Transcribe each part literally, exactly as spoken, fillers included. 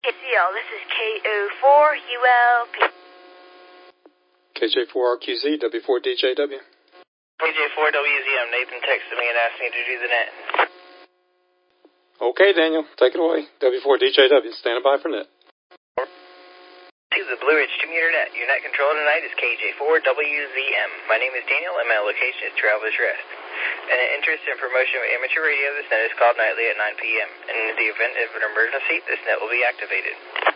This is K O four U L P. K J four R Q Z, W four D J W. K J four W Z M, Nathan texted me and asked me to do the net. Okay, Daniel, take it away. W four D J W, standing by for net. To the Blue Ridge Commuter Net. Your net control tonight is K J four W Z M. My name is Daniel and my location is Travelers Rest. And an interest in promotion of amateur radio, this net is called nightly at nine P M And in the event of an emergency, this net will be activated.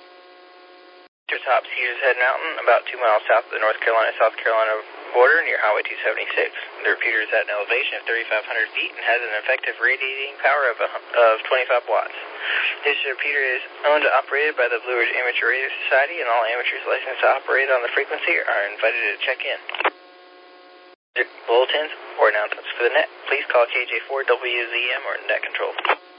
Top Cedars Head Mountain, about two miles south of the North Carolina-South Carolina border near Highway two seventy-six. The repeater is at an elevation of thirty-five hundred feet and has an effective radiating power of, of twenty-five watts. This repeater is owned and operated by the Blue Ridge Amateur Radio Society, and all amateurs licensed to operate on the frequency are invited to check in. Bulletins or announcements for the net, please call K J four W Z M or net control.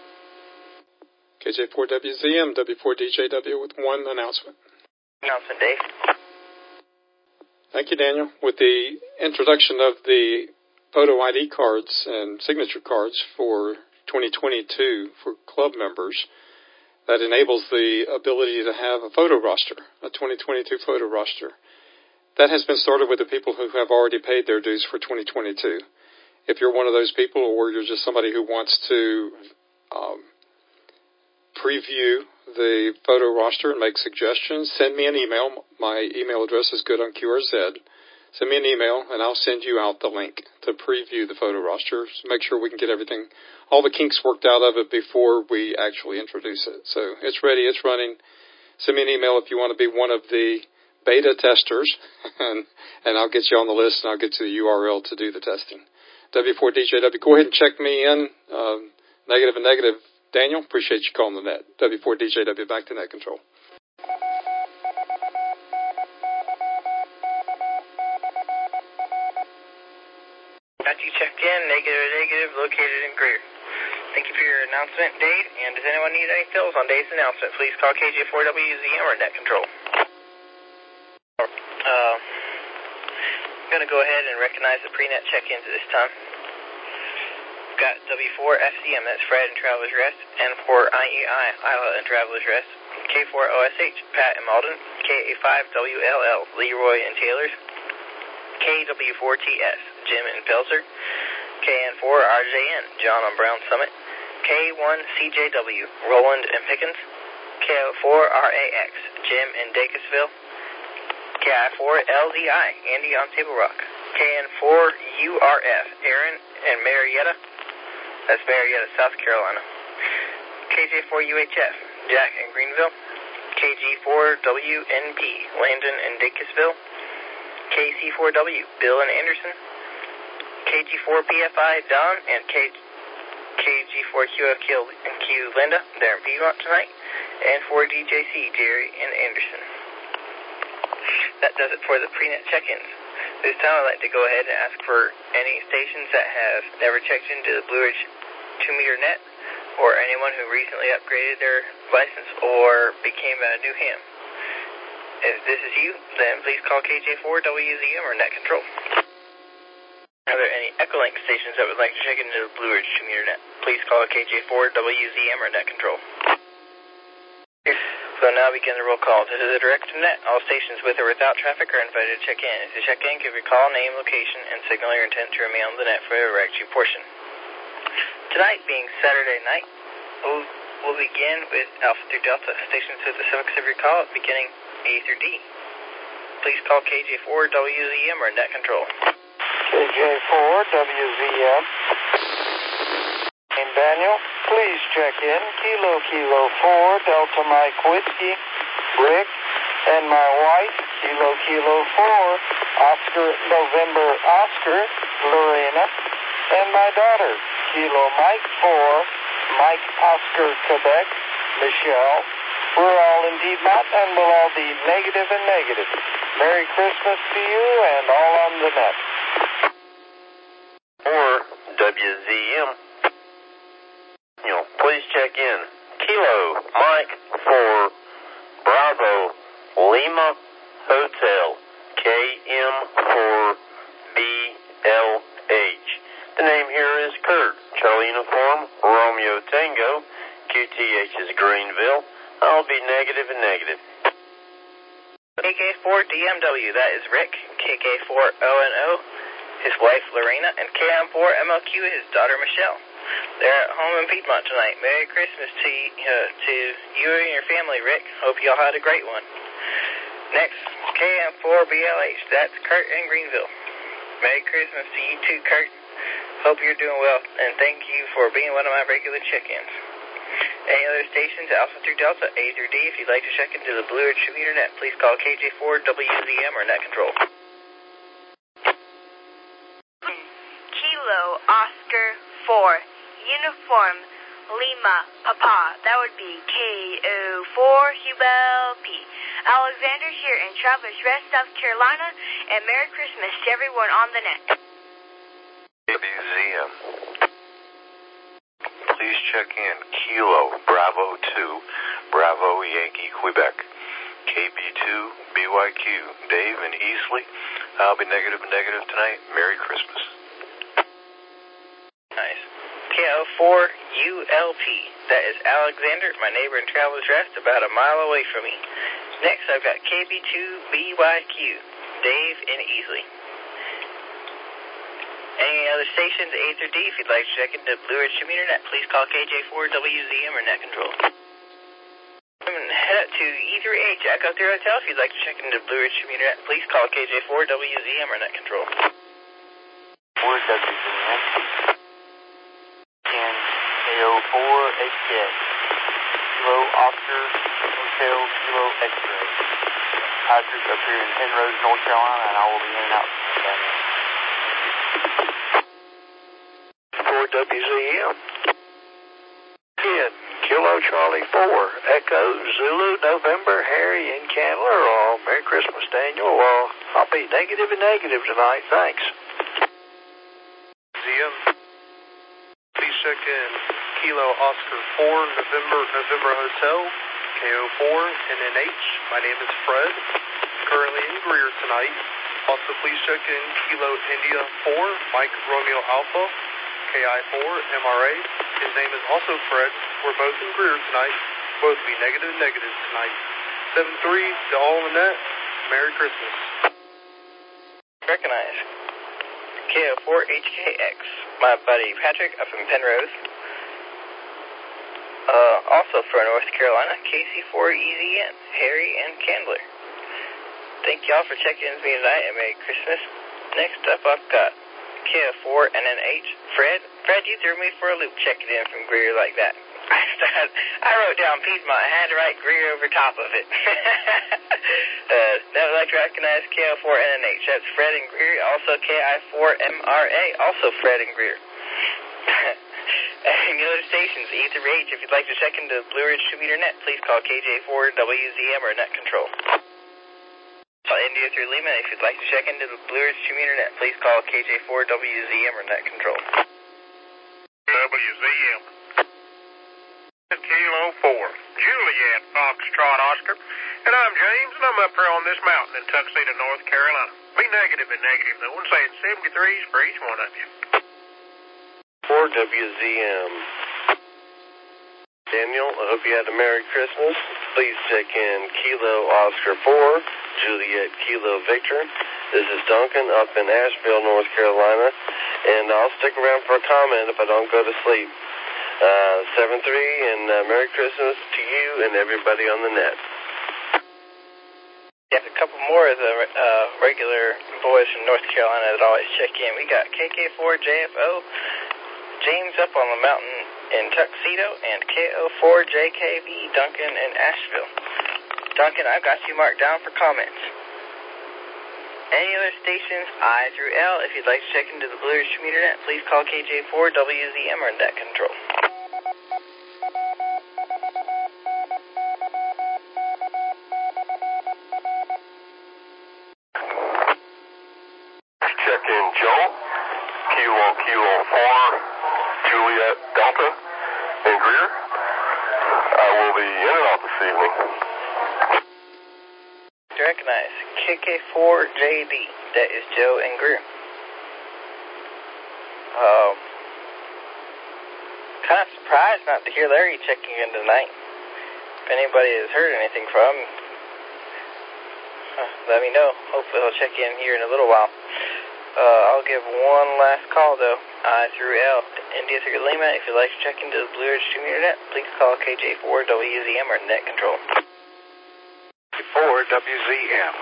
K J four W Z M, W four D J W with one announcement. Announcement, Dave. Thank you, Daniel. With the introduction of the photo I D cards and signature cards for twenty twenty-two for club members, that enables the ability to have a photo roster, a twenty twenty-two photo roster. That has been started with the people who have already paid their dues for twenty twenty-two. If you're one of those people, or you're just somebody who wants to um, preview the photo roster and make suggestions, send me an email. My email address is good on Q R Z. Send me an email, and I'll send you out the link to preview the photo roster. So make sure we can get everything, all the kinks worked out of it before we actually introduce it. So it's ready, it's running. Send me an email if you want to be one of the beta testers, and, and I'll get you on the list, and I'll get you the U R L to do the testing. W four D J W, go ahead and check me in. Um, negative and negative. Daniel, appreciate you calling the net. W four D J W, back to net control. Got you checked in, negative, negative, located in Greer. Thank you for your announcement, Dave. And does anyone need any fills on Dave's announcement? Please call K J four W Z M or net control. Uh, I'm going to go ahead and recognize the pre-net check-ins at this time. Got W four F C M, that's Fred and Travelers Rest, N four I E I, Isla and Travelers Rest, K four O S H, Pat and Malden, K A five W L L, Leroy and Taylors, K W four T S, Jim and Pelzer, K N four R J N, John on Brown Summit, K one C J W, Roland and Pickens, K O four R A X, Jim in Dacusville, K I four L Z I, Andy on Table Rock, K N four U R F, Aaron and Marietta, that's Marietta, South Carolina, K J four U H F, Jack in Greenville, K G four W N P, Landon and Dacusville, K C four W, Bill and Anderson, K G four P F I, Don, and K G four Q F Q and Q Linda, they're in Piedmont tonight, and four D J C, Jerry and Anderson. That does it for the pre-net check-ins. This time I'd like to go ahead and ask for any stations that have never checked into the Blue Ridge two meter net, or anyone who recently upgraded their license or became a new ham. If this is you, then please call K J four W Z M or net control. Are there any Echolink stations that would like to check into the Blue Ridge two meter net? Please call K J four W Z M or net control. So now begin the roll call. This is a direct net. All stations with or without traffic are invited to check in. If you check in, give your call, name, location, and signal your intent to remain on the net for the direct you portion. Tonight being Saturday night, we'll, we'll begin with Alpha through Delta. Stations with the suffix of your call beginning A through D. Please call K J four W Z M or net control. K J four W Z M. And Daniel, please check in. Kilo Kilo four, Delta Mike Whiskey, Rick, and my wife, Kilo Kilo four, Oscar November Oscar, Lorena, and my daughter, Kilo Mike four, Mike Oscar Quebec, Michelle. We're all in Piedmont, and we'll all be negative and negative. Merry Christmas to you and all on the net. Or W Z M. You know, please check in. Kilo Mike four, Bravo Lima Hotel, K M four B L H. The name here is Kurt. Charlie Uniform, Romeo Tango, Q T H is Greenville, will be negative and negative. K K four D M W, that is Rick. K K four O N O, his wife Lorena, and K M four M L Q, his daughter Michelle. They're at home in Piedmont tonight. Merry Christmas to you, uh, to you and your family, Rick. Hope y'all had a great one. Next, K M four B L H, that's Kurt in Greenville. Merry Christmas to you too, Kurt. Hope you're doing well, and thank you for being one of my regular check-ins. Any other stations, Alpha through Delta, A through D, if you'd like to check into the Blue Ridge Commuter Net, please call K J four W Z M or Net Control. Kilo Oscar four, Uniform Lima Papa. That would be K O four Hubel P. Alexander here in Travelers Rest, South Carolina, and Merry Christmas to everyone on the net. W Z M. Please check in Kilo Bravo two, Bravo Yankee, Quebec. K B two B Y Q, Dave in Easley. I'll be negative and negative tonight. Merry Christmas. Nice. K O four U L P, that is Alexander, my neighbor in Travelers Rest, about a mile away from me. Next, I've got K B two B Y Q, Dave in Easley. Any other stations, A through D, if you'd like to check into Blue Ridge Commuter Net, please call K J four W Z M or Net Control. Head up to E through H, Echo through Hotel, if you'd like to check into Blue Ridge Commuter Net, please call K J four W Z M or Net Control. four W Z M. And K O four H K. Kilo Oscar Hotel Kilo X-Ray. Patrick up here in Penrose, North Carolina, and I will be in and out down there. four W Z M. ten, Kilo Charlie four, Echo Zulu November, Harry and Candler. Oh, Merry Christmas, Daniel. Uh, I'll be negative and negative tonight. Thanks. Z M. Please check in Kilo Oscar four, November, November Hotel, K O four N N H. My name is Fred. Currently in Greer tonight. Also, please check in Kilo India four, Mike Romeo Alpha, K I four M R A. His name is also Fred. We're both in Greer tonight. Both be negative and negative tonight. seven three to all in the net. Merry Christmas. Recognize. K O four H K X, my buddy Patrick up in Penrose. Uh, also for North Carolina, K C four E Z N, Harry and Candler. Thank y'all for checking in with me tonight, and Merry Christmas. Next up, I've got K O four N N H, Fred. Fred, you threw me for a loop checking in from Greer like that. I wrote down Piedmont. I had to write Greer over top of it. uh, now I'd like to recognize K O four N N H. That's Fred and Greer. Also K I four M R A. Also Fred and Greer. And the other stations, E through H. If you'd like to check into Blue Ridge Commuter Net, please call K J four W Z M or Net Control. India through Lima. If you'd like to check into the Blue Ridge Commuter Net, please call K J four W Z M or Net Control. W Z M. Kilo four, Juliet Foxtrot Oscar. And I'm James, and I'm up here on this mountain in Tuxedo, North Carolina. Be negative and negative, though. I'm saying seventy-threes for each one of you. four W Z M. Daniel, I hope you had a Merry Christmas. Please check in Kilo Oscar four, Juliet Kilo Victor. This is Duncan up in Asheville, North Carolina, and I'll stick around for a comment if I don't go to sleep. Uh, seven three, and uh, Merry Christmas to you and everybody on the net. Yeah, a couple more of the uh, regular boys from North Carolina that always check in. We got K K four J F O, James up on the mountain in Tuxedo, and K O four J K V, Duncan in Asheville. Duncan, I've got you marked down for comments. Any other stations, I through L, if you'd like to check into the Blue Ridge Commuter Net, please call K J four W Z M or Net Control. Check in Joe, Kilo Kilo four, Juliet Delta, in Greer. I will be in and out this evening. To recognize K K four J D, that is Joe and Greer. Um, kind of surprised not to hear Larry checking in tonight. anybody has heard anything from him, uh, let me know. Hopefully he'll check in here in a little while. Uh, I'll give one last call, though. I through L, India through Lima. If you'd like to check into the Blue Ridge two meter net, please call K J four W Z M or Net Control. four W Z M.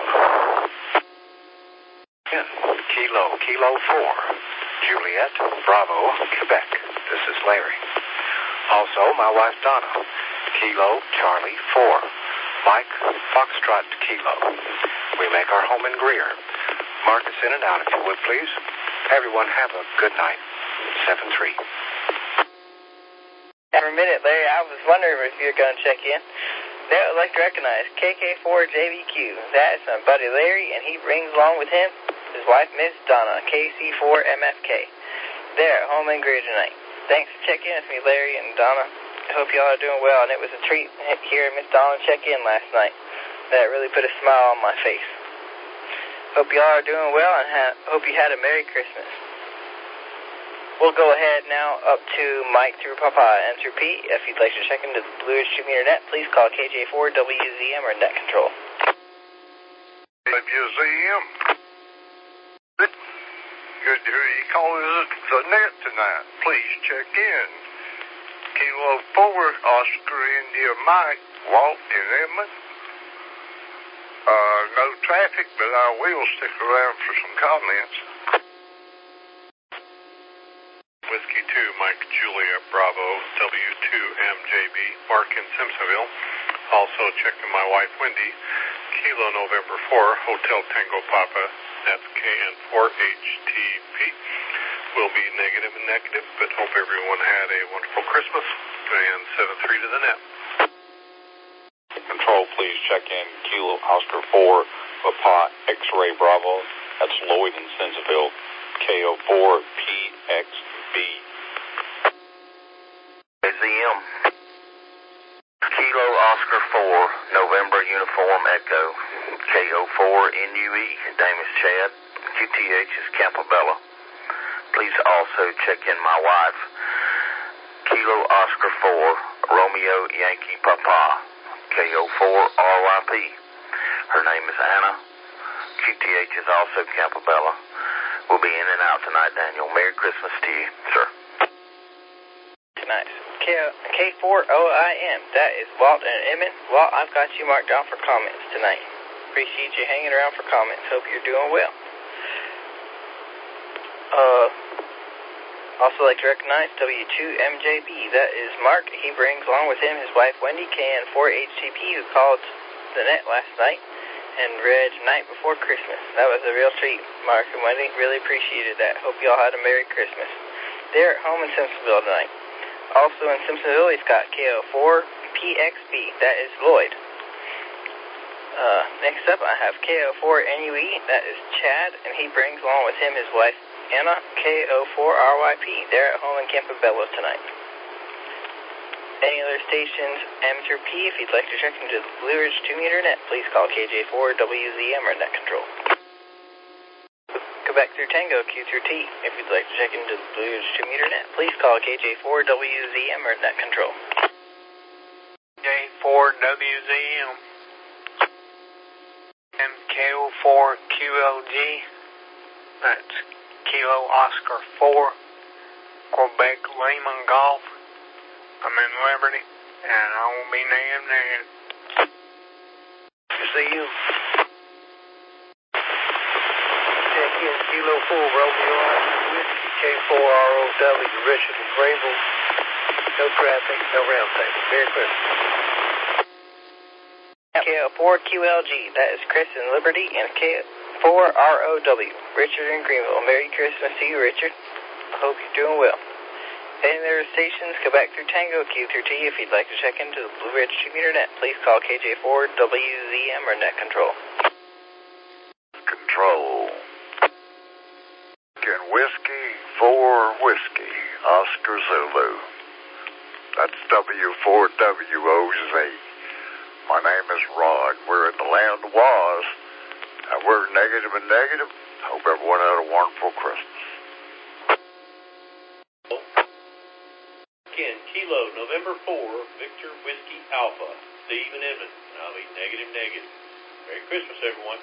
Kilo, Kilo four. Juliet, Bravo, Quebec. This is Larry. Also, my wife Donna. Kilo, Charlie, four. Mike, Foxtrot, Kilo. We make our home in Greer. Mark us in and out if you would, please. Everyone have a good night. seven three. For a minute, Larry, I was wondering if you were going to check in. Now I'd like to recognize K K four J V Q. That is my buddy Larry, and he brings along with him his wife, Miss Donna, K C four M F K. They're at home in Greer tonight. Thanks for checking in with me, Larry and Donna. I hope y'all are doing well, and it was a treat hearing Miss Donna check in last night. That really put a smile on my face. Hope y'all are doing well, and ha- hope you had a Merry Christmas. We'll go ahead now up to Mike through Papa and through P. If you'd like to check into the Blue Ridge two meter net, please call K J four W Z M or Net Control. W Z M. Good to hear you calling the net tonight. Please check in. Kilo four, Oscar India Mike, Walt in Edmond. Uh, no traffic, but I will stick around for some comments. Whiskey two, Mike Julia Bravo, W two M J B, Mark in Simpsonville. Also checking my wife Wendy, Kilo November four, Hotel Tango Papa, that's K N four H T P. Will be negative and negative, but hope everyone had a wonderful Christmas. And seven three to the net. Control, please check in Kilo Oscar four, Papa X-Ray Bravo. That's Lloyd in Simpsonville, K O four P X B. Z M. Kilo Oscar four, November Uniform Echo, K O four N U E, name is Chad, Q T H is Campobella. Please also check in my wife, Kilo Oscar four, Romeo Yankee Papa, K O four R Y P. Her name is Anna. Q T H is also Campobella. We'll be in and out tonight, Daniel. Merry Christmas to you, sir. Nice. K four O I M. That is Walt and Emmett. Walt, I've got you marked down for comments tonight. Appreciate you hanging around for comments. Hope you're doing well. Uh, also like to recognize W two M J B. That is Mark. He brings along with him his wife Wendy, K N four H T P, who called the net last night and read Night Before Christmas. That was a real treat, Mark and Wendy. Really appreciated that. Hope y'all had a Merry Christmas. They're at home in Simpsonville tonight. Also in Simpsonville, he's got K O four P X B. That is Lloyd. Uh, next up, I have K O four N U E. That is Chad, and he brings along with him his wife Anna, K O four R Y P. They're at home in Campobello tonight. Any other stations, M through P, if you'd like to check into the Blue Ridge two meter net, please call K J four W Z M or Net Control. Quebec through Tango, Q through T. If you'd like to check into the Blue Ridge two meter net, please call K J four W Z M or Net Control. J four W Z M. And K O four Q L G. That's Kilo Oscar four, Quebec Lima Golf. I'm in Liberty, and I will be named there. See you. Check in Kilo four, Romeo Whiskey, K four R O W, Richard and Grable. No traffic, no round table. Merry Christmas. K O four Q L G, that is Chris in Liberty, and K four R O W, Richard in Greenville. Merry Christmas to you, Richard. I hope you're doing well. Any other stations, Quebec through Tango, Q through T. If you'd like to check into the Blue Ridge two meter net, please call K J four W Z M or Net Control. Control. Can Whiskey four Whiskey, Oscar Zulu. That's W four W O Z. My name is Rod. We're in the land of Oz, and we're negative and negative. Hope everyone had a wonderful Christmas. Again, Kilo November four, Victor Whiskey Alpha. Steve in Edmond. I'll be negative, negative. Merry Christmas, everyone.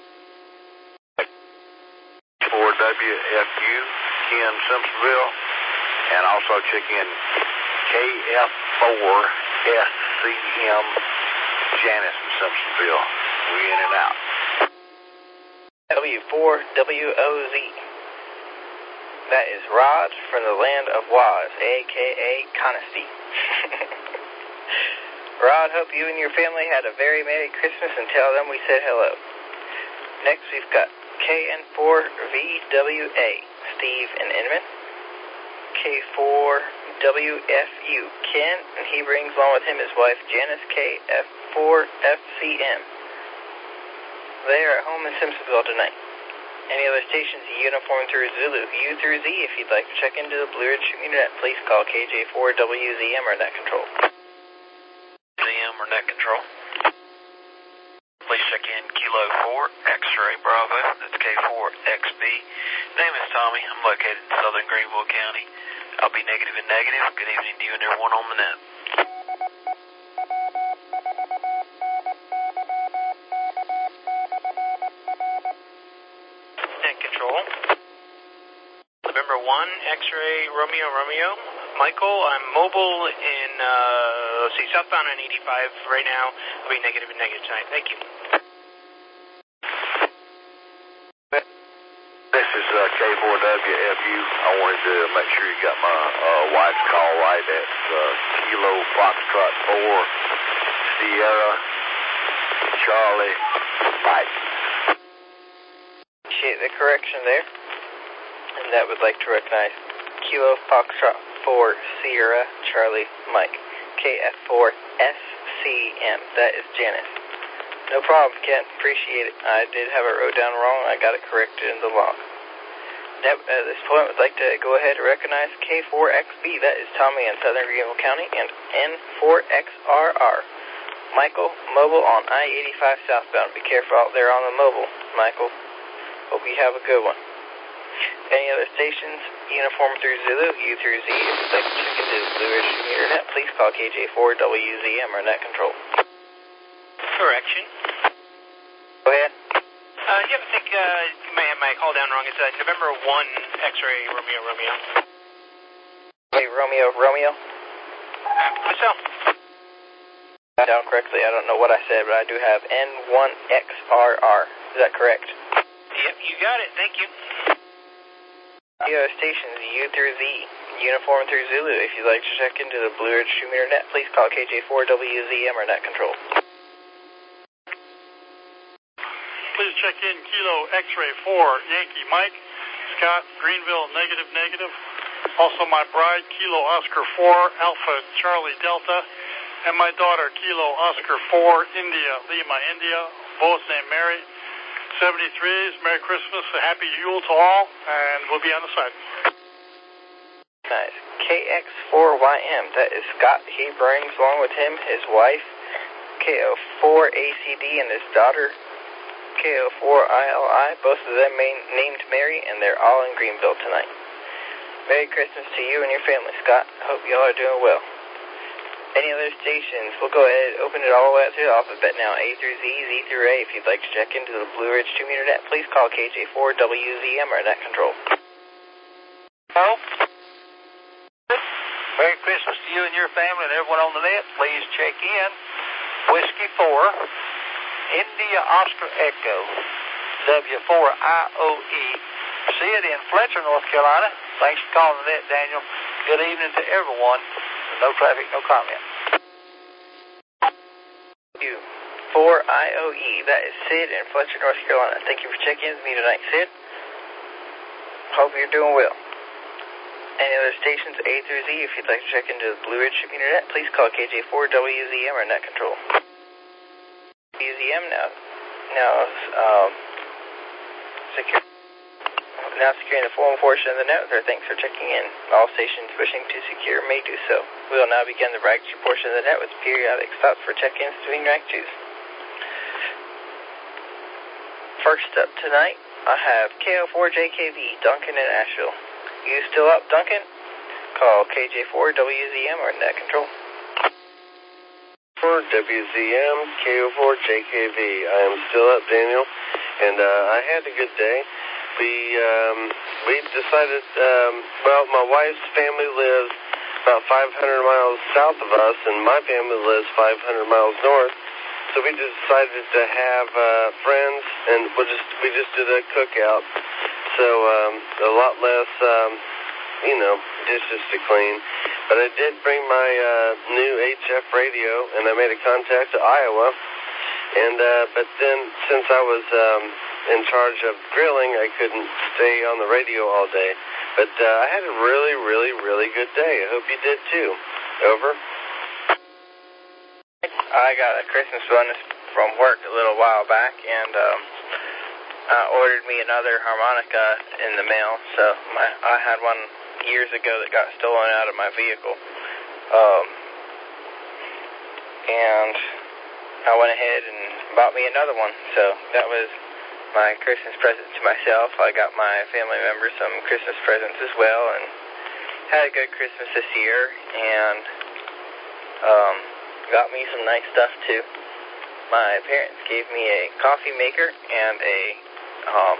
four W F U, Ken Simpsonville, and also check in K F four S C M, Janice in Simpsonville. We in and out. W four W O Z. That is Rod from the land of Woz, a k a. Conisty. Rod, hope you and your family had a very Merry Christmas and tell them we said hello. Next we've got K N four V W A, Steve in Inman. K four W F U, Ken, and he brings along with him his wife Janice. K F four F C M. They are at home in Simpsonville tonight. Any other stations, uniform through Zulu, U through Z. If you'd like to check into the Blue Ridge Internet, please call K J four W Z M or Net Control. Z M or Net Control. Please check in Kilo four, X-Ray Bravo, that's K four X B. Name is Tommy. I'm located in southern Greenville County. I'll be negative and negative. Good evening to you and everyone on the net. Net Control. November one, X-Ray Romeo Romeo. Michael, I'm mobile in, uh, let's see, southbound on eighty-five right now. I'll be negative and negative tonight. Thank you. This is uh, K four W F U. I wanted to make sure you got my uh, wife's call right. That's uh, Kilo Foxtrot four, Sierra, Charlie, Mike. Appreciate the correction there. And that would like to recognize Kilo Foxtrot four, Sierra, Charlie, Mike. K F four S C M. That is Janice. No problem, Ken. Appreciate it. I did have it wrote down wrong. I got it corrected in the log. At this point, I would like to go ahead and recognize K four X B. That is Tommy in southern Greenville County. And N four X R R. Michael, mobile on I eighty-five southbound. Be careful out there on the mobile, Michael. Hope you have a good one. Any other stations, uniform through Zulu, U through Z. If you'd like to check into the Blue Ridge Internet, please call K J four W Z M or Net Control. Correction. Go ahead. Uh, you have to think, uh, you may have my call down wrong. It's uh, November one, X-Ray Romeo Romeo. Hey, Romeo Romeo. Uh, myself. Down correctly. I don't know what I said, but I do have N one X R R. Is that correct? Yep, you got it. Thank you. The other stations, U through Z, uniform through Zulu. If you'd like to check into the Blue Ridge Internet, please call K J four W Z M or Net Control. Please check in Kilo X-Ray four, Yankee Mike, Scott, Greenville, negative, negative. Also my bride, Kilo Oscar four, Alpha Charlie Delta, and my daughter, Kilo Oscar four, India, Lima, India, both named Mary. seventy-threes, Merry Christmas, a Happy Yule to all, and we'll be on the side. Nice. K X four Y M, that is Scott. He brings along with him his wife, K O four A C D, and his daughter, K O four I L I. Both of them main, named Mary, and they're all in Greenville tonight. Merry Christmas to you and your family, Scott. Hope y'all are doing well. Any other stations? We'll go ahead and open it all the way up to the alphabet now. A through Z, Z through A. If you'd like to check into the Blue Ridge two meter net, please call K J four W Z M or Net Control. Hello? Merry Christmas to you and your family and everyone on the net. Please check in. Whiskey four, India Oscar Echo, W four I O E. Sid in Fletcher, North Carolina. Thanks for calling the net, Daniel. Good evening to everyone. No traffic, no comment. four I O E. That is Sid in Fletcher, North Carolina. Thank you for checking in with me tonight, Sid. Hope you're doing well. Any other stations, A through Z, if you'd like to check into the Blue Ridge Internet, please call K J four W Z M or Net Control. W Z M now, now, um, secure. Now securing the phone portion of the net with our thanks for checking in. All stations wishing to secure may do so. We will now begin the rank two portion of the net with periodic stops for check-ins between rank twos. First up tonight, I have K O four J K V, Duncan in Asheville. You still up, Duncan? Call K J four W Z M or Net Control. four W Z M, K O four J K V. I am still up, Daniel, and uh, I had a good day. We um, we decided, um, well, my wife's family lives about five hundred miles south of us, and my family lives five hundred miles north. So we just decided to have uh, friends, and we just we just did a cookout. So um, a lot less, um, you know, dishes to clean. But I did bring my uh, new H F radio, and I made a contact to Iowa. And uh, but then, since I was um, in charge of grilling, I couldn't stay on the radio all day. But uh, I had a really, really, really good day. I hope you did too. Over. I got a Christmas bonus from work a little while back, and um, I ordered me another harmonica in the mail. So my, I had one years ago that got stolen out of my vehicle. Um, and I went ahead and bought me another one. So that was my Christmas present to myself. I got my family members some Christmas presents as well, and had a good Christmas this year, and um, got me some nice stuff too. My parents gave me a coffee maker and a um,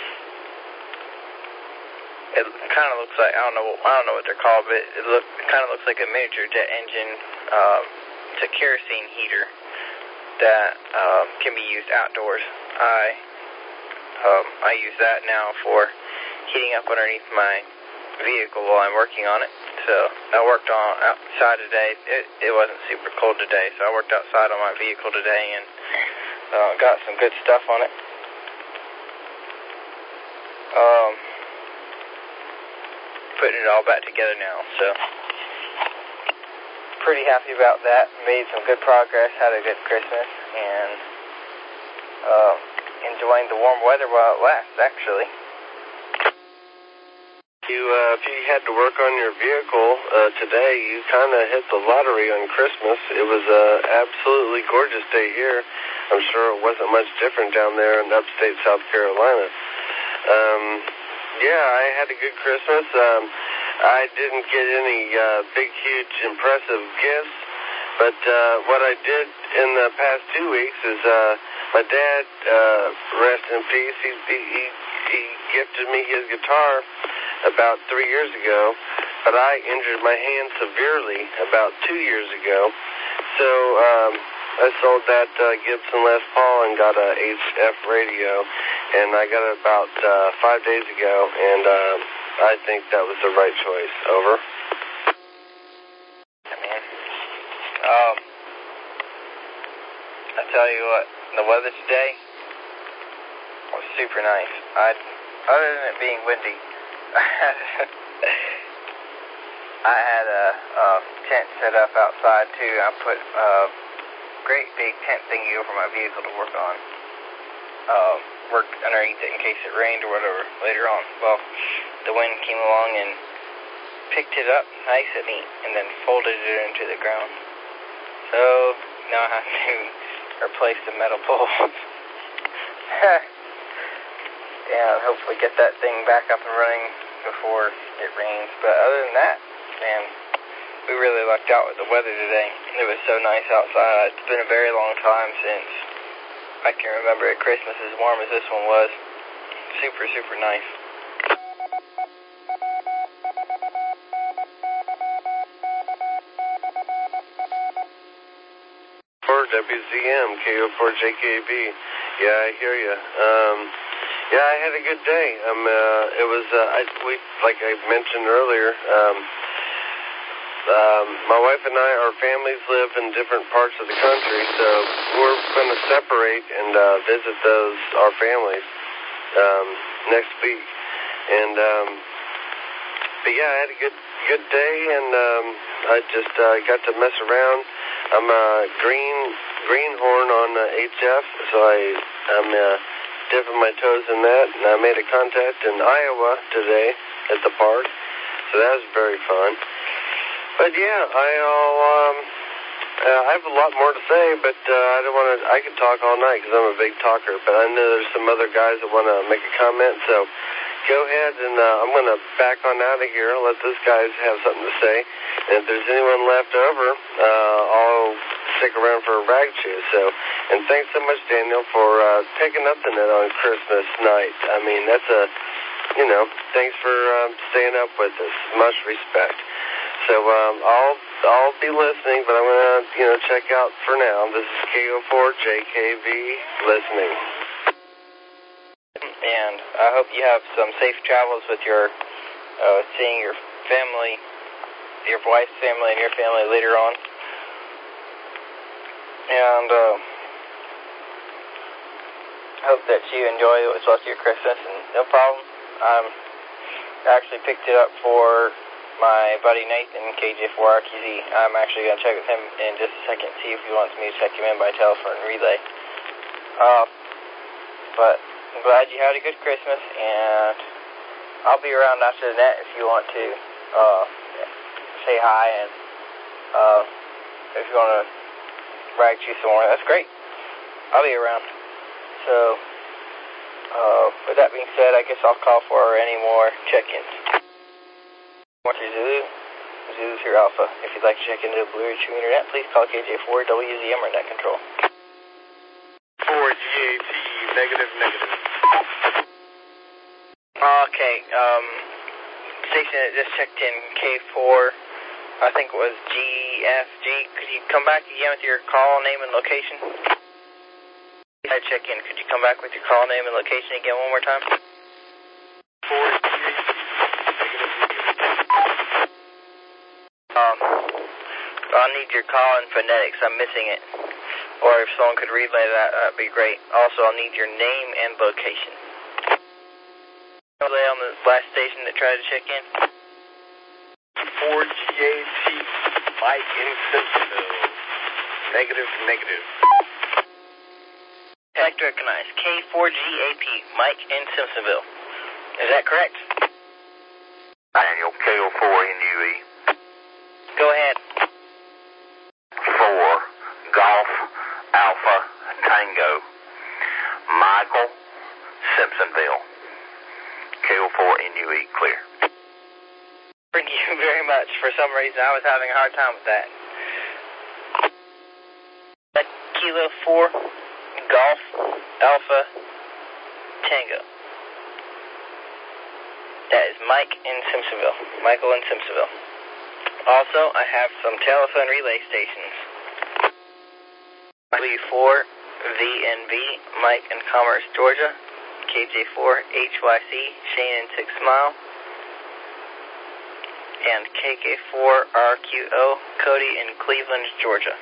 it kind of looks like, I don't know I don't know what they're called, but it look it kind of looks like a miniature jet engine. Um, it's a kerosene heater that um, can be used outdoors. I um, I use that now for heating up underneath my vehicle while I'm working on it. So I worked on outside today. It, it wasn't super cold today, so I worked outside on my vehicle today and uh, got some good stuff on it. Um, putting it all back together now, so pretty happy about that. Made some good progress, had a good Christmas, and um, enjoying the warm weather while it lasts, actually. You, uh, if you had to work on your vehicle uh, today, you kind of hit the lottery on Christmas. It was an absolutely gorgeous day here. I'm sure it wasn't much different down there in upstate South Carolina. Um, yeah, I had a good Christmas. Um, I didn't get any uh, big, huge, impressive gifts, but uh, what I did in the past two weeks is uh, my dad, uh, rest in peace, he, he, he gifted me his guitar about three years ago, but I injured my hand severely about two years ago. So um, I sold that uh, Gibson Les Paul and got a H F radio, and I got it about uh, five days ago, and uh, I think that was the right choice. Over. Yeah, man. Um, I tell you what, the weather today was super nice. I, other than it being windy, I had a, a tent set up outside too. I put a great big tent thingy over my vehicle to work on. Um, worked underneath it in case it rained or whatever later on. Well, the wind came along and picked it up nice and neat and then folded it into the ground. So now I have to replace the metal poles. Yeah, hopefully get that thing back up and running before it rains. But other than that, man, we really lucked out with the weather today. It was so nice outside. It's been a very long time since I can remember a Christmas as warm as this one was. Super, super nice. For W Z M, K O four J K V. Yeah, I hear you. Um, yeah, I had a good day. Um, uh, it was, uh, I, we, like I mentioned earlier, um, um, my wife and I, our families live in different parts of the country, so we're going to separate and uh, visit those, our families, um, next week. And, um, but yeah, I had a good, good day, and um, I just uh, got to mess around. I'm a green greenhorn on uh, H F, so I, I'm uh, dipping my toes in that, and I made a contact in Iowa today at the park, so that was very fun. But yeah, I'll, um, uh, I have a lot more to say, but uh, I don't want to, I could talk all night because I'm a big talker, but I know there's some other guys that want to make a comment, so go ahead, and uh, I'm going to back on out of here, let those guys have something to say, and if there's anyone left over, uh, I'll stick around for a rag chew. So, and thanks so much, Daniel, for uh, taking up the net on Christmas night. I mean, that's a, you know, thanks for um, staying up with us. Much respect. So um, I'll I'll be listening, but I'm gonna you know check out for now. This is K O four J K V listening. And I hope you have some safe travels with your uh, seeing your family, your wife's family, and your family later on. And uh, hope that you enjoy what's left of your Christmas. And no problem. Um, I actually picked it up for my buddy Nathan, K J four R Q Z. I'm actually going to check with him in just a second, see if he wants me to check him in by telephone relay. Uh, but I'm glad you had a good Christmas, and I'll be around after the net if you want to uh, say hi, and uh, if you want to rag chew some more, that's great. I'll be around. So, uh, with that being said, I guess I'll call for any more check-ins. One three Zulu, Zulu zero Alpha. If you'd like to check into the Blue Ridge Commuter Net, please call K J four W Z M or Net Control. four G A T, negative, negative. Okay, um, station that just checked in, K four, I think it was G F G. Could you come back again with your call name and location? I check in. Could you come back with your call name and location again one more time? four G A T, negative, Um, I'll need your call in phonetics. I'm missing it. Or if someone could relay that, that'd be great. Also, I'll need your name and location. Relay on the last station that tried to check in. four G A T, Mike in Simpsonville. Negative, negative. I'd like to recognize K four G A P, Mike in Simpsonville. Is that correct? Daniel, K O four N U E. Go ahead. four, Golf, Alpha, Tango. Michael, Simpsonville. K O four N U E, clear. Thank you very much. For some reason, I was having a hard time with that. Kilo four, Golf, Alpha, Tango. That is Mike in Simpsonville. Michael in Simpsonville. Also, I have some telephone relay stations. W four, V N B, Mike in Commerce, Georgia. K J four, H Y C, Shane in Six Mile. And K K four, R Q O, Cody in Cleveland, Georgia.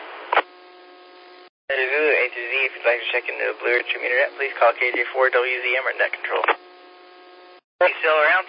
A to Z, if you'd like to check into the Blue Ridge Commuter Net, please call K J four W Z M or Net Control. Are you still around?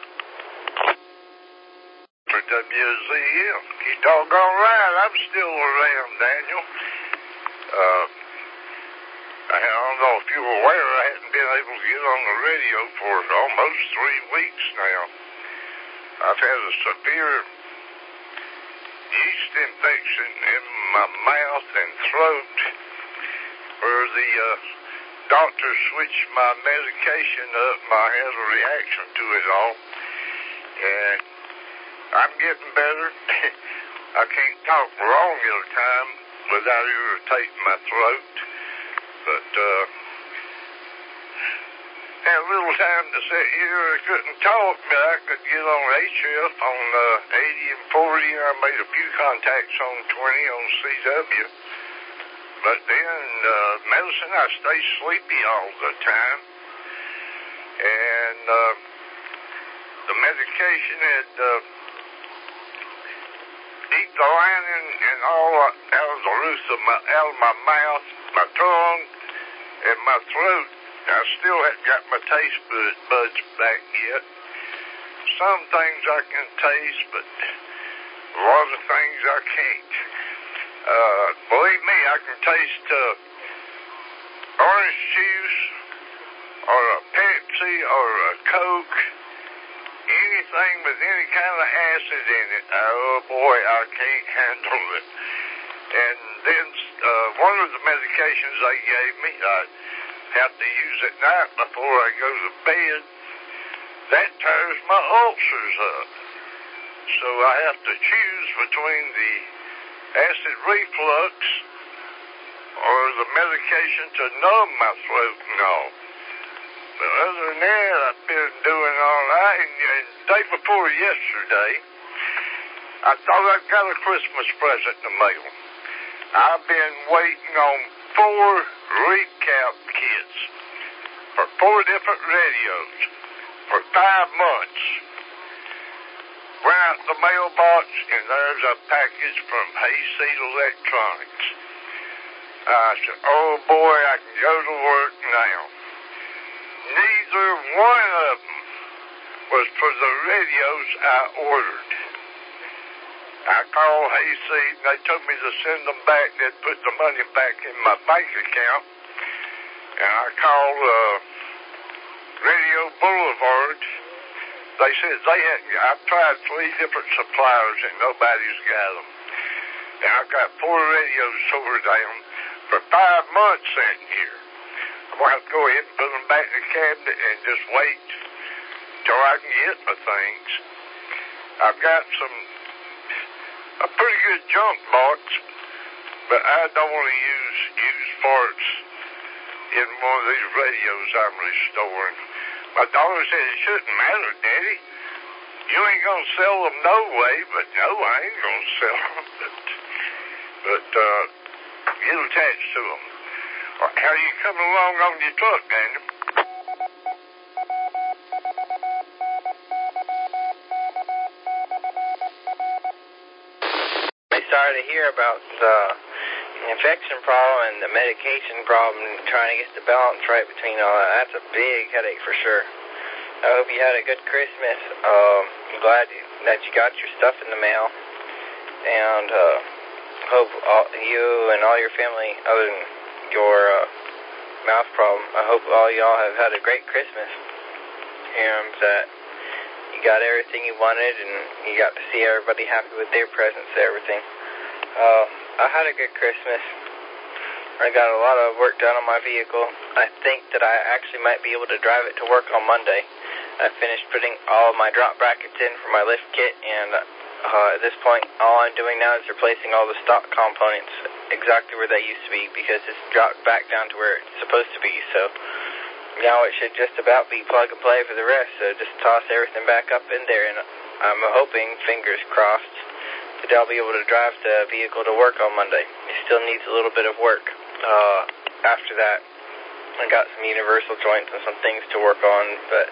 For W Z M. You doggone right, I'm still around, Daniel. Uh, I don't know if you're aware, I hadn't been able to get on the radio for almost three weeks now. I've had a severe yeast infection in my mouth and throat where the uh, doctor switched my medication up and I had a reaction to it all. And I'm getting better. I can't talk wrong at a time without irritating my throat. But, uh, had a little time to sit here. I couldn't talk, but I could get on H F on uh, eighty and forty. I made a few contacts on twenty on C W. But then, uh, medicine, I stay sleepy all the time. And, uh, the medication had, uh, eat the lining and all out of the roof of my, out of my mouth, my tongue, and my throat. I still haven't got my taste buds back yet. Some things I can taste, but a lot of things I can't. Uh, believe me, I can taste uh, orange juice or a Pepsi or a Coke, anything with any kind of acid in it. Oh boy, I can't handle it. And then uh, one of the medications they gave me, I have to use at night before I go to bed. That tears my ulcers up. So I have to choose between the acid reflux or the medication to numb my throat and all. But other than that, I've been doing all right. And, and the day before yesterday, I thought I got a Christmas present in the mail. I've been waiting on four recap kits for four different radios for five months. Went out the mailbox, and there's a package from Hayseed Electronics. I said, oh boy, I can go to work now. Neither one of them was for the radios I ordered. I called Hayseed, and they told me to send them back. They'd put the money back in my bank account. And I called uh, Radio Boulevard. They said they had, I've tried three different suppliers, and nobody's got them. And I've got four radios over down for five months sitting here. I'm going to have to go ahead and put them back in the cabinet and just wait till I can get my things. I've got some, a pretty good junk box, but I don't want to use used parts in one of these radios I'm restoring. My daughter said, it shouldn't matter, Daddy. You ain't going to sell them no way, but no, I ain't going to sell them. But, but uh, get attached to them. How are you coming along on your truck, Daniel? I'm sorry to hear about the infection problem and the medication problem and trying to get the balance right between all that. That's a big headache for sure. I hope you had a good Christmas. Um, I'm glad that you got your stuff in the mail. And uh, hope all, you and all your family, other than your uh, mouth problem, I hope all y'all have had a great Christmas. And that you got everything you wanted and you got to see everybody happy with their presents and everything. Uh, I had a good Christmas. I got a lot of work done on my vehicle. I think that I actually might be able to drive it to work on Monday. I finished putting all of my drop brackets in for my lift kit, and uh, at this point, all I'm doing now is replacing all the stock components exactly where they used to be, because it's dropped back down to where it's supposed to be. So now it should just about be plug and play for the rest. So just toss everything back up in there, and I'm hoping, fingers crossed, that I'll be able to drive the vehicle to work on Monday. It still needs a little bit of work. Uh, after that, I got some universal joints and some things to work on, but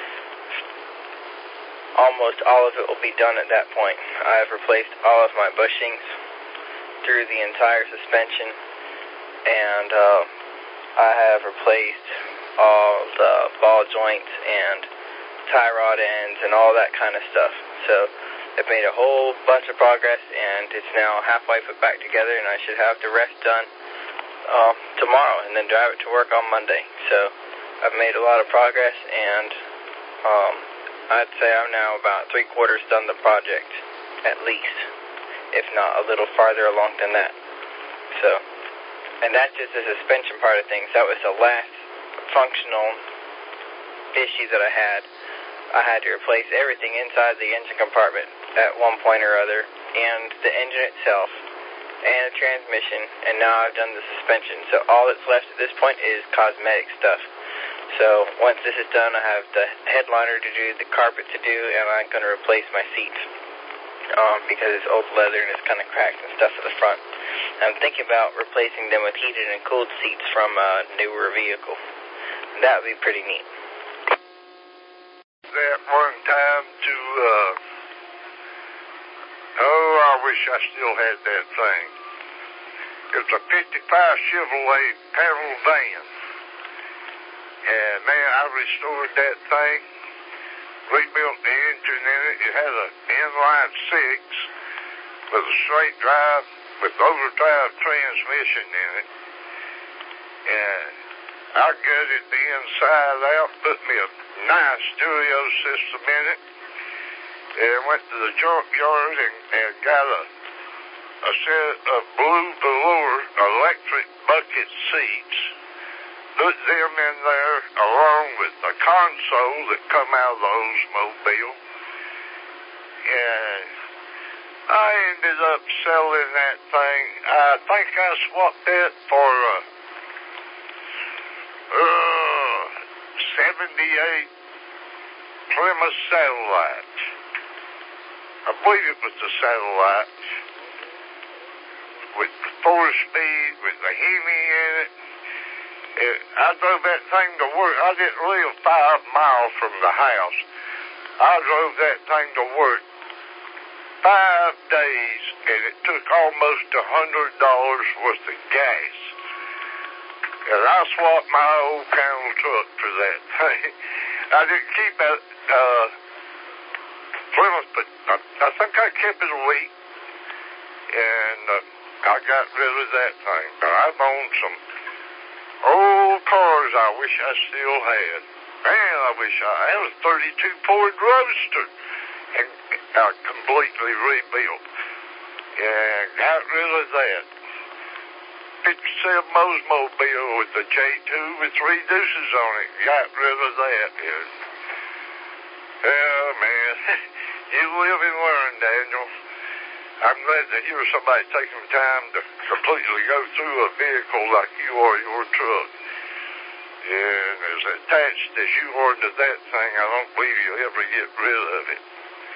almost all of it will be done at that point. I have replaced all of my bushings through the entire suspension, and uh, I have replaced all the ball joints and tie rod ends and all that kind of stuff. So I've made a whole bunch of progress, and it's now halfway put back together, and I should have the rest done uh, tomorrow and then drive it to work on Monday. So I've made a lot of progress, and um, I'd say I'm now about three quarters done the project, at least, if not a little farther along than that. So, and that's just the suspension part of things. That was the last functional issue that I had. I had to replace everything inside the engine compartment at one point or other, and the engine itself, and the transmission, and now I've done the suspension. So all that's left at this point is cosmetic stuff. So once this is done, I have the headliner to do, the carpet to do, and I'm going to replace my seats um, because it's old leather and it's kind of cracked and stuff at the front. I'm thinking about replacing them with heated and cooled seats from a newer vehicle. That would be pretty neat. That one time to, uh, oh, I wish I still had that thing. It's a fifty-five Chevrolet panel van. And man, I restored that thing, rebuilt the engine in it. It had an inline six with a straight drive, with overdrive transmission in it. And I gutted the inside out, put me a nice stereo system in it, and went to the junkyard and, and got a, a set of blue velour electric bucket seats. Put them in there along with the console that come out of the Oldsmobile. And I ended up selling that thing. I think I swapped it for a uh, seventy-eight Plymouth Satellite. I believe it was the Satellite with four speed, with the Hemi in it. it. I drove that thing to work. I didn't live five miles from the house. I drove that thing to work five days, and it took almost a hundred dollars worth of gas. And I swapped my old camel truck for that thing. I didn't keep that uh, Plymouth, but I, I think I kept it a week, and uh, I got rid of that thing. But I've owned some old cars I wish I still had. Man, I wish I had a thirty-two Ford Roadster, and I completely rebuilt, and got rid of that. fifty-seven Oldsmobile with the J two with three deuces on it. Got rid of that. Yeah, yeah man. You live and learn, Daniel. I'm glad to hear somebody taking time to completely go through a vehicle like you are your truck. Yeah, and as attached as you are to that thing, I don't believe you'll ever get rid of it.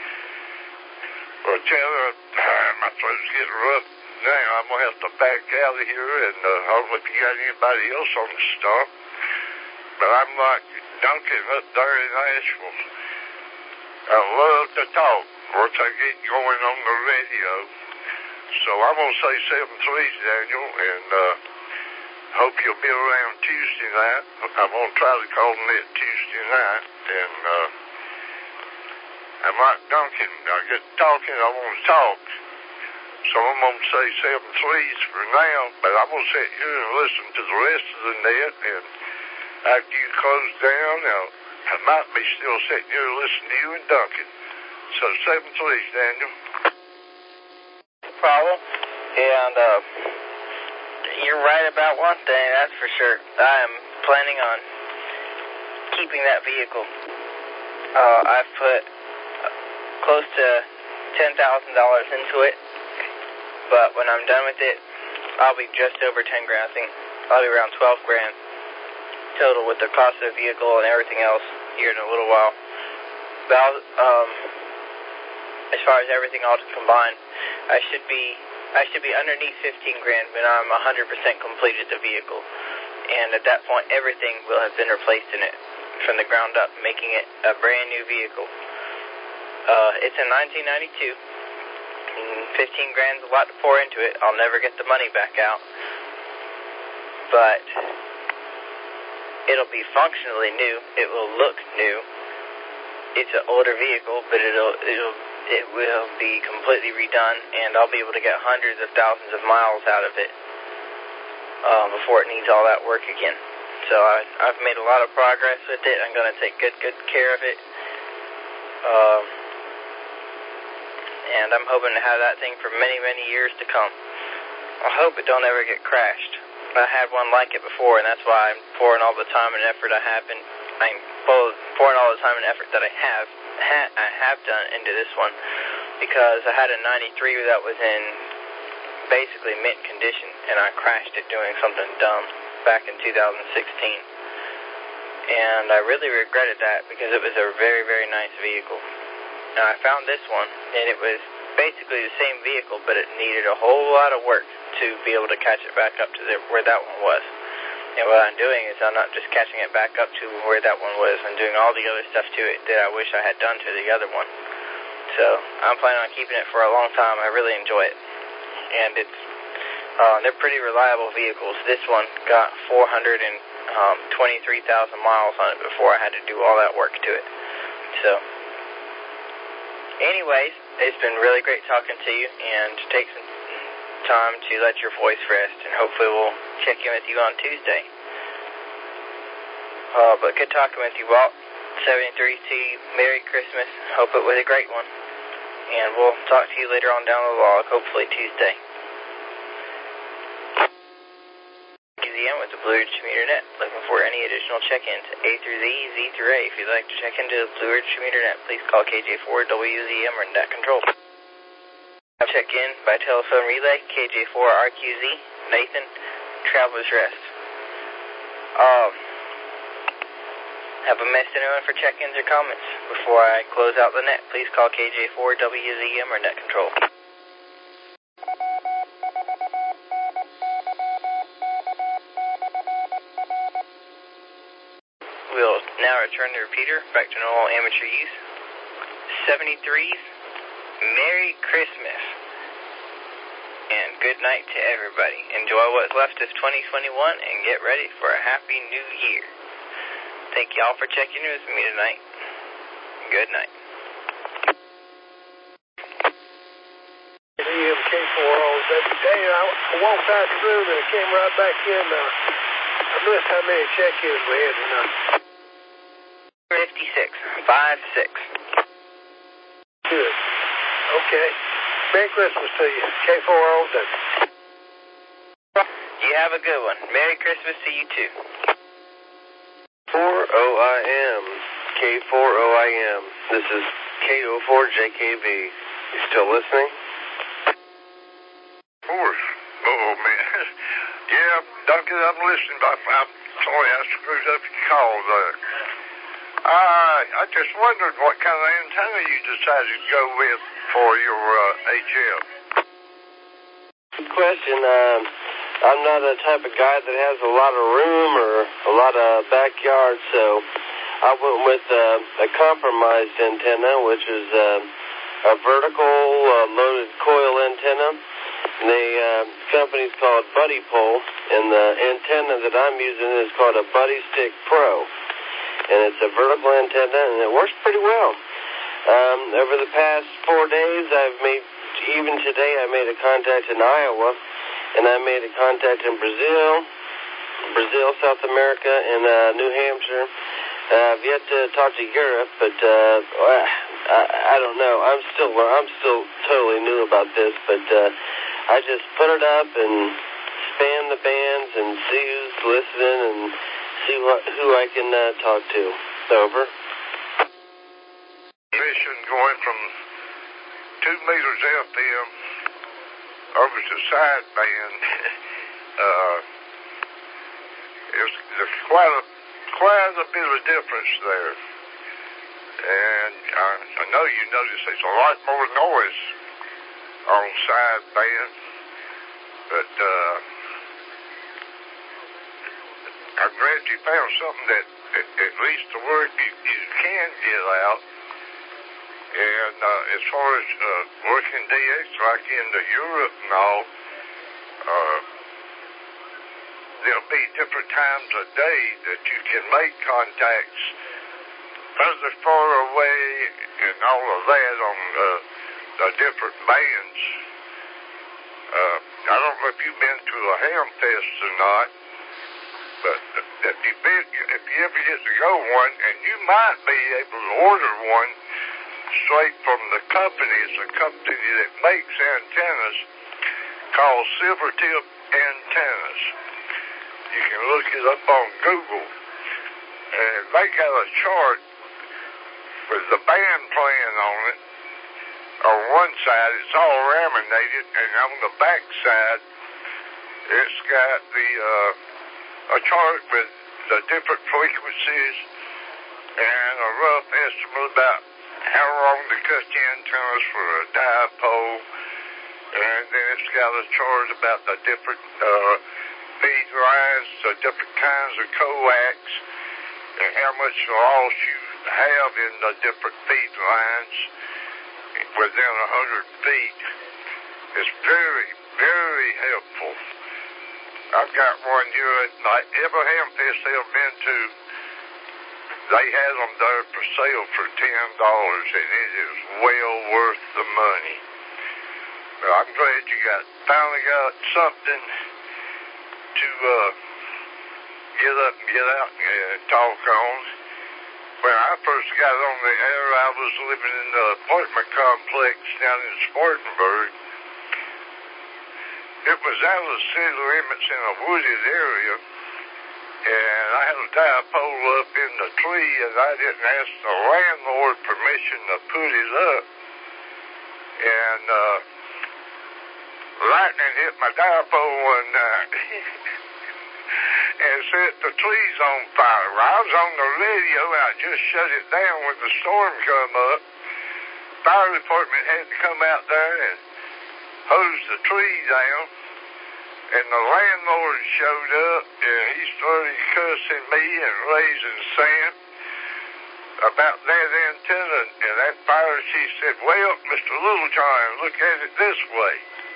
Well, Chandler, my throat's getting rough now. I'm going to have to back out of here, and uh, I don't know if you got anybody else on the stump. But I'm like Duncan up there in Nashville. I love to talk once I get going on the radio. So I'm going to say seven threes, Daniel, and uh, hope you'll be around Tuesday night. I'm going to try to call Nick Tuesday night, and uh, I'm like Duncan. I get talking, I want to talk. So I'm going to say seven threes for now, but I'm going to sit here and listen to the rest of the net, and after you close down, now, I might be still sitting here listening to you and Duncan. So seven threes, Daniel. No problem. And uh, you're right about one thing, that's for sure. I am planning on keeping that vehicle. Uh, I've put close to ten thousand dollars into it, but when I'm done with it, I'll be just over ten grand. I think I'll be around twelve grand total with the cost of the vehicle and everything else here in a little while. But I'll, um, as far as everything all combined, I should be I should be underneath fifteen grand when I'm one hundred percent completed the vehicle. And at that point, everything will have been replaced in it from the ground up, making it a brand new vehicle. Uh, it's a nineteen ninety-two. And fifteen grand's a lot to pour into it. I'll never get the money back out. But it'll be functionally new. It will look new. It's an older vehicle, but it'll it'll it will be completely redone, and I'll be able to get hundreds of thousands of miles out of it uh, before it needs all that work again. So I, I've made a lot of progress with it. I'm going to take good good care of it, um, and I'm hoping to have that thing for many many years to come. I hope it don't ever get crashed. I had one like it before, and that's why I'm pouring all the time and effort I have been. I'm pouring all the time and effort that I have ha, I have done into this one, because I had a ninety-three that was in basically mint condition, and I crashed it doing something dumb back in two thousand sixteen, and I really regretted that because it was a very very nice vehicle. Now I found this one, and it was basically the same vehicle, but it needed a whole lot of work to be able to catch it back up to the, where that one was. And what I'm doing is I'm not just catching it back up to where that one was. I'm doing all the other stuff to it that I wish I had done to the other one. So I'm planning on keeping it for a long time. I really enjoy it. And it's uh, they're pretty reliable vehicles. This one got four hundred twenty-three thousand miles on it before I had to do all that work to it. So anyways, it's been really great talking to you, and take some time to let your voice rest, and hopefully we'll check in with you on Tuesday. Uh, but good talking with you, Walt. seventy-three to you. Merry Christmas. Hope it was a great one. And we'll talk to you later on down the log, hopefully Tuesday. Z M with the Blue Ridge Commuter Net. Looking for any additional check-ins, A through Z, Z through A. If you'd like to check into the Blue Ridge Commuter Net, please call K J four W Z M or Net Control. Have Check in by telephone relay, K J four R Q Z, Nathan, Traveler's Rest. Um, have a message anyone for check-ins or comments? Before I close out the net, please call K J four W Z M or Net Control. We'll now return the repeater back to normal amateur use. seventy-threes, Merry Christmas. And good night to everybody. Enjoy what's left of twenty twenty-one and get ready for a happy new year. Thank y'all for checking in with me tonight. Good night. E M K four oh, hey, I walked out the room and I came right back in. Uh, I missed how many check-ins we had tonight. fifty-six, five six. Good. Okay. Merry Christmas to you. K four O W. You have a good one. Merry Christmas to you too. four O I M. K four O I M. This is K O four J K V. You still listening? Of course. Oh, man. Yeah, Duncan, I'm listening. But I'm sorry I screwed up your call there. Uh, I just wondered what kind of antenna you decided to go with for your uh, H F. Good question. Um, I'm not a type of guy that has a lot of room or a lot of backyard, so I went with uh, a compromised antenna, which is uh, a vertical uh, loaded coil antenna. The uh, company's called Buddy Pole, and the antenna that I'm using is called a Buddy Stick Pro. And it's a vertical antenna, and it works pretty well. Um, over the past four days, I've made, even today, I made a contact in Iowa, and I made a contact in Brazil, Brazil, South America, and uh, New Hampshire. Uh, I've yet to talk to Europe, but uh, I, I don't know. I'm still, I'm still totally new about this, but uh, I just put it up and span the bands and see who's listening and see what, who I can uh, talk to. Over. Mission going from two meters F M over to sideband. uh, there's quite a quite a bit of difference there, and I, I know you notice there's a lot more noise on sideband, but uh, I'm glad you found something that, that at least the word you, you can get out. And uh, as far as uh, working D X like into Europe and all, uh, there'll be different times of day that you can make contacts further far away and all of that on uh, the different bands. Uh, I don't know if you've been to a ham fest or not, but if you, been, if you ever get to go one, and you might be able to order one straight from the company. It's a company that makes antennas called Silvertip Antennas. You can look it up on Google. And they got a chart with the band playing on it. On one side, it's all laminated, and on the back side, it's got the uh, a chart with the different frequencies and a rough estimate about how long to cut the antennas for a dipole, and then it's got a chart about the different uh, feed lines, the different kinds of coax, and how much loss you have in the different feed lines within a hundred feet. It's very, very helpful. I've got one here at night. Every ham fest I've been to, they had them there for sale for ten dollars, and it is well worth the money. But I'm glad you got finally got something to uh, get up and get out and talk on. When I first got on the air, I was living in the apartment complex down in Spartanburg. It was out of the city limits in a wooded area, and I had a dipole up in the tree, and I didn't ask the landlord permission to put it up. And uh, lightning hit my dipole one night and set the trees on fire. Well, I was on the radio and I just shut it down when the storm come up. Fire department had to come out there and hose the tree down. And the landlord showed up and he started cussing me and raising sand about that antenna. And that fire chief said, well, Mister Littlejohn, look at it this way.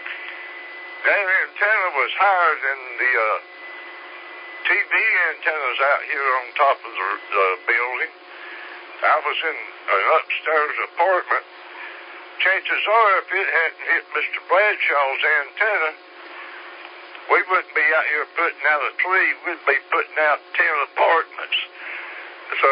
That antenna was higher than the uh, T V antennas out here on top of the, the building. I was in an upstairs apartment. Chances are, if it hadn't hit Mister Bradshaw's antenna, we wouldn't be out here putting out a tree. We'd be putting out ten apartments. So,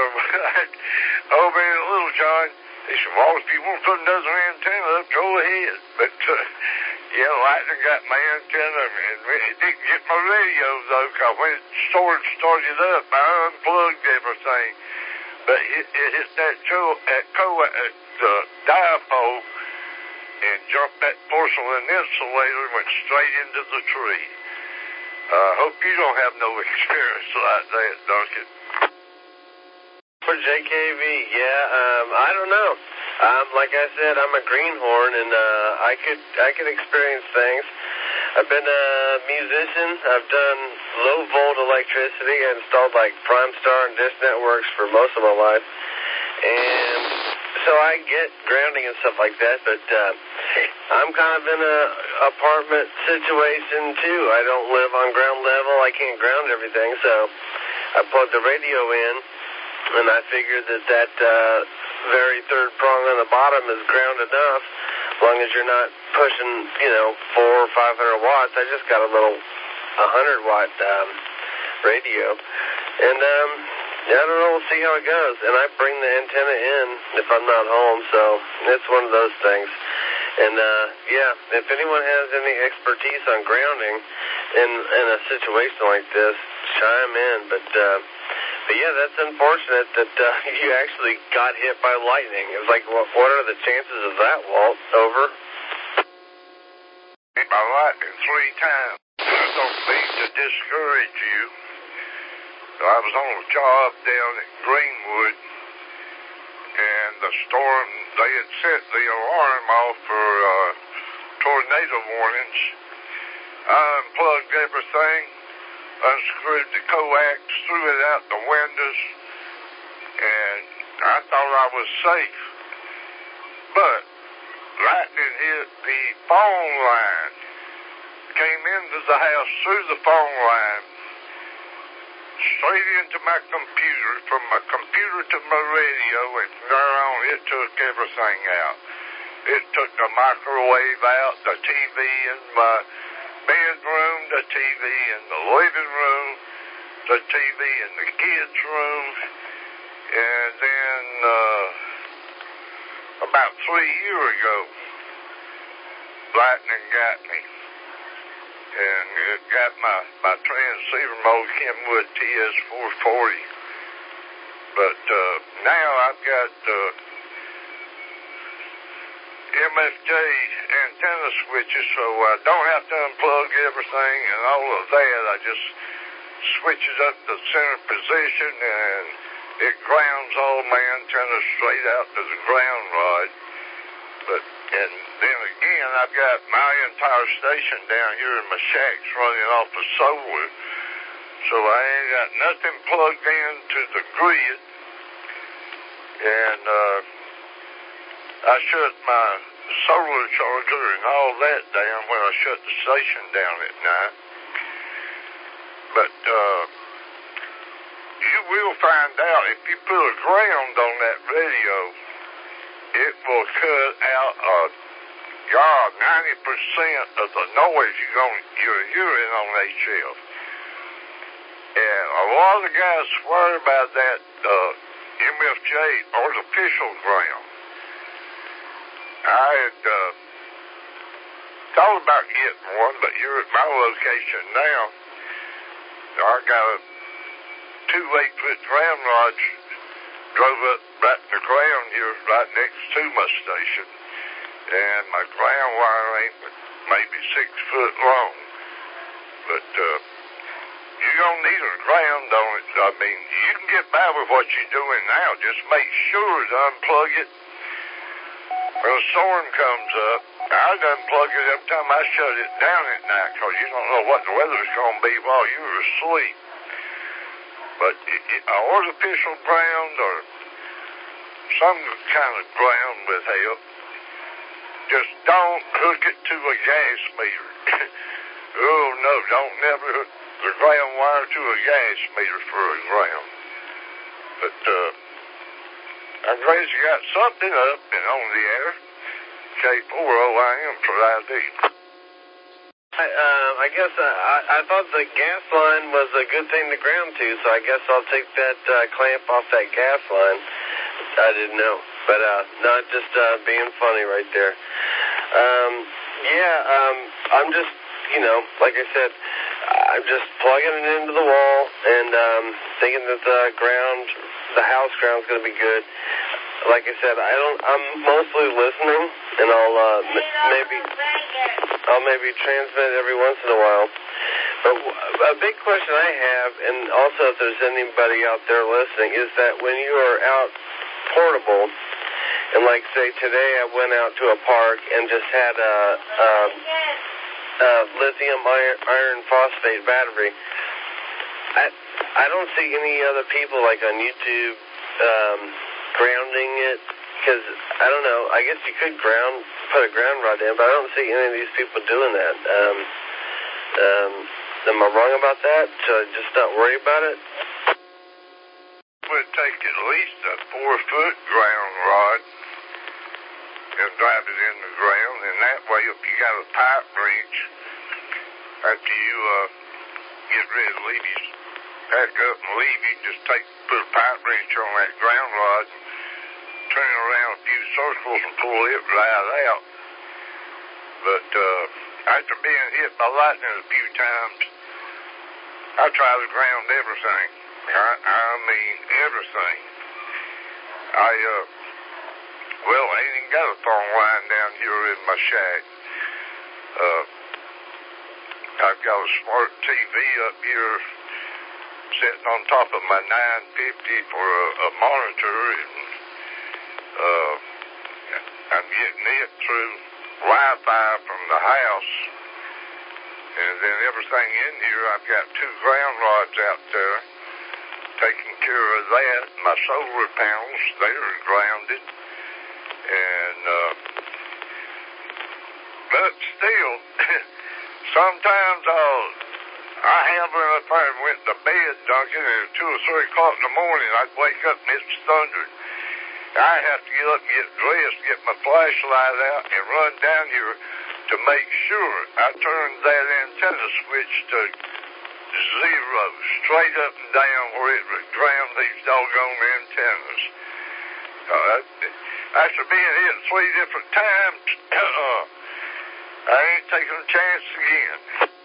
old man Littlejohn, he said, well, if you want to put another antenna up, go ahead. But, uh, yeah, lightning got my antenna, and it didn't get my radio, though, because when the storm started up, I unplugged everything. But it, it hit that, co- that co- at the dipole and jumped that porcelain insulator and went straight into the tree. I uh, hope you don't have no experience like that, Duncan. For J K V, yeah, um, I don't know. Um, like I said, I'm a greenhorn, and uh, I could I could experience things. I've been a musician. I've done low volt electricity. I installed like Primestar and Dish Networks for most of my life, and so I get grounding and stuff like that. But uh, I'm kind of in a apartment situation too. I don't live on ground level. I can't ground everything, so I plugged the radio in. And I figured that that uh, very third prong on the bottom is ground enough, as long as you're not pushing, you know, four or five hundred watts. I just got a little one hundred watt um, radio, and um, yeah, I don't know. We'll see how it goes. And I bring the antenna in if I'm not home, so it's one of those things. And uh, yeah, if anyone has any expertise on grounding in in a situation like this, chime in. But uh, But yeah, that's unfortunate that uh, you actually got hit by lightning. It was like, what, what are the chances of that, Walt? Over. Hit by lightning three times. I don't mean to discourage you. I was on a job down at Greenwood, and the storm, they had set the alarm off for uh, tornado warnings. I unplugged everything, unscrewed the coax, threw it out the windows, and I thought I was safe. But lightning hit the phone line, came into the house through the phone line, straight into my computer, from my computer to my radio, and there on it took everything out. It took the microwave out, the T V in my bedroom, the T V in the living room, the T V in the kids' room, and then uh, about three years ago, lightning got me, and it got my, my transceiver, my old Kenwood T S four forty, but uh, now I've got uh, M F J antenna switches, so I don't have to unplug everything and all of that. I just switch it up to center position, and it grounds all my antennas straight out to the ground rod. But and then again, I've got my entire station down here in my shacks running off of solar, so I ain't got nothing plugged into the grid. And uh, I shut my solar charger and all that down when I shut the station down at night. But uh, you will find out if you put a ground on that radio, it will cut out a yeah, ninety percent of the noise you're going you're hearing on H F. And a lot of guys swear by that uh, M F J artificial ground. I had uh, thought about getting one, but you're at my location now. I got a two eight-foot ground rods drove up right to the ground here, right next to my station, and my ground wire ain't maybe six foot long. But uh, you're going to need a ground on it. I mean, you can get by with what you're doing now. Just make sure to unplug it when a storm comes up. I'd unplug it every time I shut it down at night because you don't know what the weather's going to be while you're asleep. But it, it, artificial ground or some kind of ground with help, just don't hook it to a gas meter. Oh, no, don't never hook the ground wire to a gas meter for a ground. But uh, I'm glad you got something up and on the air. K four O I M for I D. I, uh, I guess uh, I, I thought the gas line was a good thing to ground to, so I guess I'll take that uh, clamp off that gas line. I didn't know, but uh, not just uh, being funny right there. Um, yeah, um, I'm just, you know, like I said, I'm just plugging it into the wall and um, thinking that the ground, the house ground's going to be good. Like I said, I don't. I'm mostly listening, and I'll uh, m- maybe I'll maybe transmit every once in a while. But a big question I have, and also if there's anybody out there listening, is that when you are out portable, and like say today I went out to a park and just had a, a, a lithium iron, iron phosphate battery. I I don't see any other people like on YouTube. Um, grounding it, because, I don't know, I guess you could ground, put a ground rod in, but I don't see any of these people doing that. Um, um, am I wrong about that? Should I just not worry about it? It would take at least a four-foot ground rod and drive it in the ground, and that way, if you got a pipe wrench, after you uh, get rid of Levy's, pack up and leave, you can just take, put a pipe wrench on that ground rod, turn it around a few circles and pull it right out. But uh, after being hit by lightning a few times, I try to ground everything. I, I mean everything. I, uh, well, I ain't even got a phone line down here in my shack. Uh, I've got a smart T V up here sitting on top of my nine fifty for a, a monitor, and uh, I'm getting it through Wi-Fi from the house, and then everything in here, I've got two ground rods out there taking care of that. My solar panels, they're grounded, and uh, but still, sometimes I'll I have when I finally went to bed, Duncan, and at two or three o'clock in the morning, I'd wake up and it's thundering. I have to get up and get dressed, get my flashlight out, and run down here to make sure I turn that antenna switch to zero, straight up and down where it would ground these doggone antennas. Uh, after being hit three different times, uh, I ain't taking a chance again.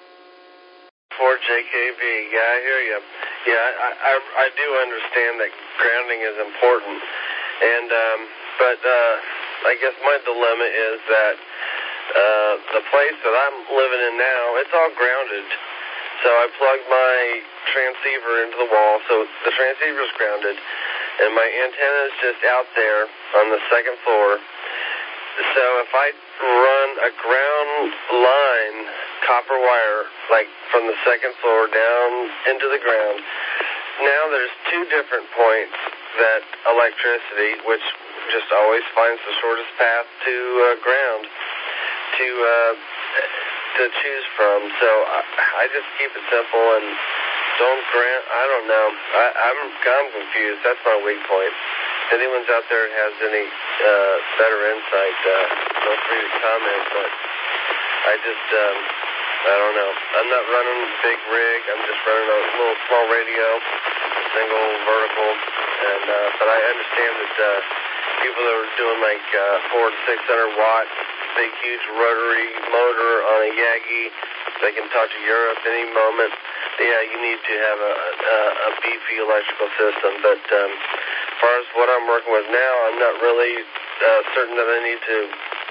For J K V, yeah, I hear you. Yeah, I, I I do understand that grounding is important, and um, but uh, I guess my dilemma is that uh, the place that I'm living in now, it's all grounded. So I plugged my transceiver into the wall, so the transceiver's grounded, and my antenna's just out there on the second floor. So if I run a ground line, copper wire, like from the second floor down into the ground, now there's two different points that electricity, which just always finds the shortest path to uh, ground, to uh, to choose from. So I, I just keep it simple and don't ground. I don't know. I, I'm I'm confused. That's my weak point. If anyone's out there has any uh, better insight, uh, feel free to comment. But I just, um, I don't know. I'm not running a big rig. I'm just running a little small radio, single vertical. And uh, but I understand that uh, people that are doing like uh, four to six hundred watt, big huge rotary motor on a Yagi, they can talk to Europe any moment. Yeah, you need to have a, a, a beefy electrical system. But um, as far as what I'm working with now, I'm not really uh, certain that I need to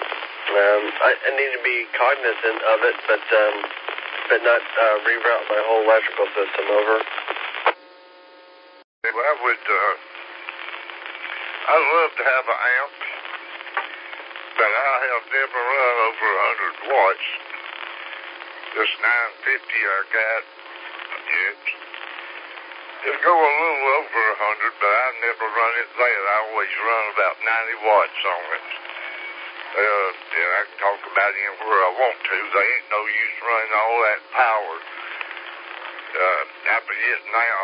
Um, I, I need to be cognizant of it, but um, but not uh, reroute my whole electrical system over. Well, I would, uh, I'd love to have an amp, but I have never run over one hundred watts. This nine fifty I got, it, it'll go a little over one hundred, but I never run it there. I always run about ninety watts on it. Uh, and I can talk about it where I want to. There ain't no use running all that power. Uh, I forget now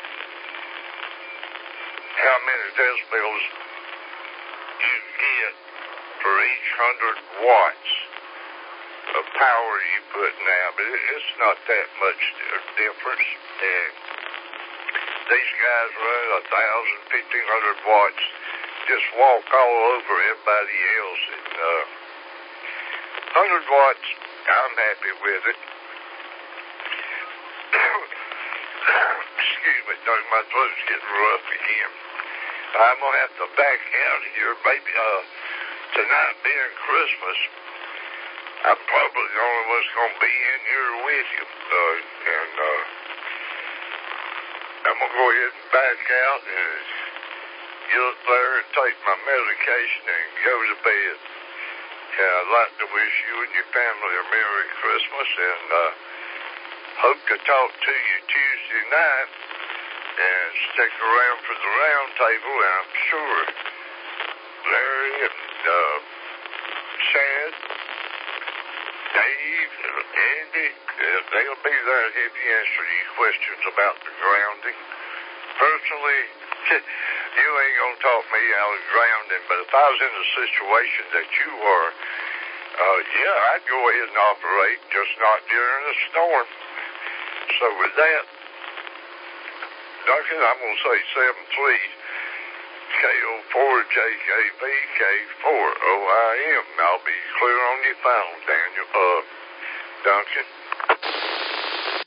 how many decibels you get for each hundred watts of power you put now, but it, it's not that much difference. And these guys run a thousand, fifteen hundred watts, just walk all over everybody else. And uh, hundred watts, I'm happy with it. Excuse me, my throat's getting rough again. I'm gonna have to back out here, maybe uh, tonight being Christmas. I'm probably the only one that's gonna be in here with you, uh, and uh, I'm gonna go ahead and back out and get up there and take my medication and go to bed. And I'd like to wish you and your family a Merry Christmas, and uh, hope to talk to you Tuesday night. And stick around for the round table, and I'm sure Larry and uh, Chad, Dave, and Andy, uh, they'll be there to help you answer your questions about the grounding. Personally, you ain't gonna talk me out of grounding, but if I was in a situation that you are, uh, yeah, I'd go ahead and operate, just not during a storm. So with that, Duncan, I'm going to say seven three K O four J K B K four O I M. I'll be clear on your phone, Daniel. Uh,